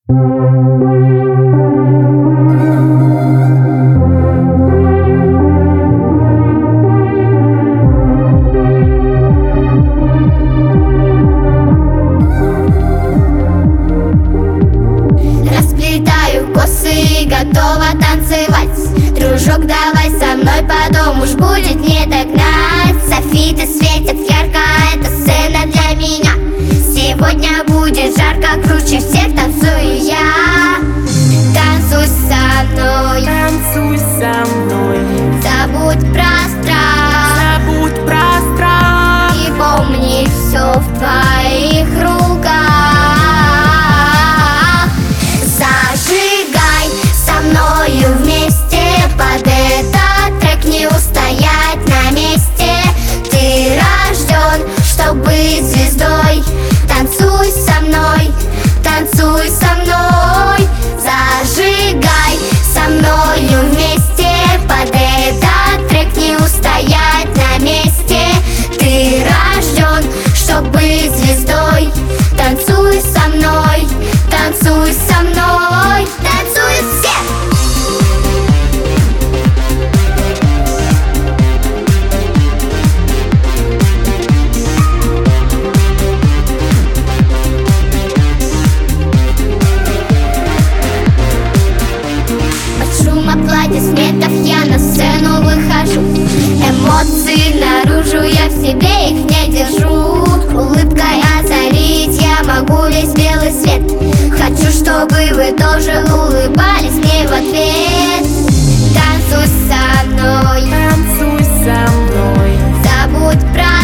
Расплетаю косы, готова танцевать. Дружок, давай со мной, потом уж будет не догнать. Софиты светят ярко, это сцена для меня. Сегодня будет жарко, круче всех танцую я. Танцуй со мной, танцуй со мной, забудь про страх, забудь про страх. и помни, все в твоих руках. Зажигай со мною вместе, под этот трек не устоять на месте. Ты рожден, чтоб быть звездой. Танцуй со мной, танцуй со мной. Зажигай со мною вместе, под этот трек не устоять на месте. Ты рожден, чтоб быть звездой. Танцуй со мной, танцуй со мной, танцуй все. Под шум аплодисментов я на сцену выхожу. Эмоции наружу, я в себе их не держу. Улыбкой озарить я могу весь белый свет. Хочу, чтобы вы тоже улыбались мне в ответ. Танцуй со мной, Танцуй со мной, забудь про